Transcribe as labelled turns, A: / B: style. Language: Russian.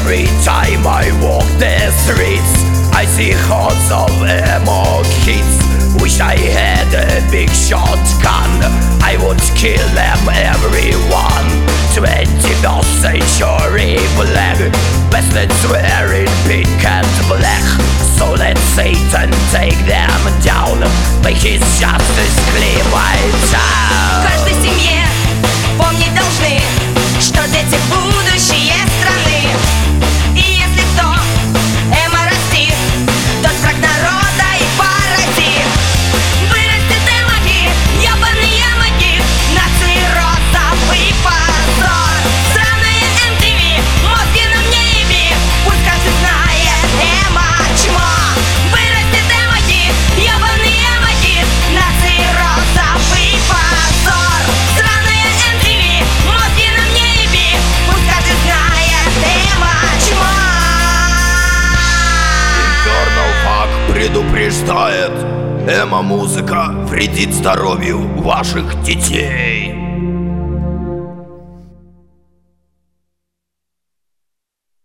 A: Every time I walk the streets, I see hordes of emo kids. Wish I had a big shotgun, I would kill them everyone. 21st century black bastards wearing pink and black. So let Satan take them down, make his justice clear my town.
B: В каждой семье помнить должны, что дети будущее страны. И если кто эмо растит, тот враг народа и паразит. Вырастет эмоги, ебаные эмоги, нации розовый позор. Сраная MTV, мозги нам не еби, пусть каждый знает эмо чмо. Вырастет эмоги, ебаные эмоги, нации розовый позор. Сраная MTV, мозги нам не еби, пусть каждый знает эмо чмо.
A: Infernal Fuck предупреждает: эмо-музыка вредит здоровью ваших детей.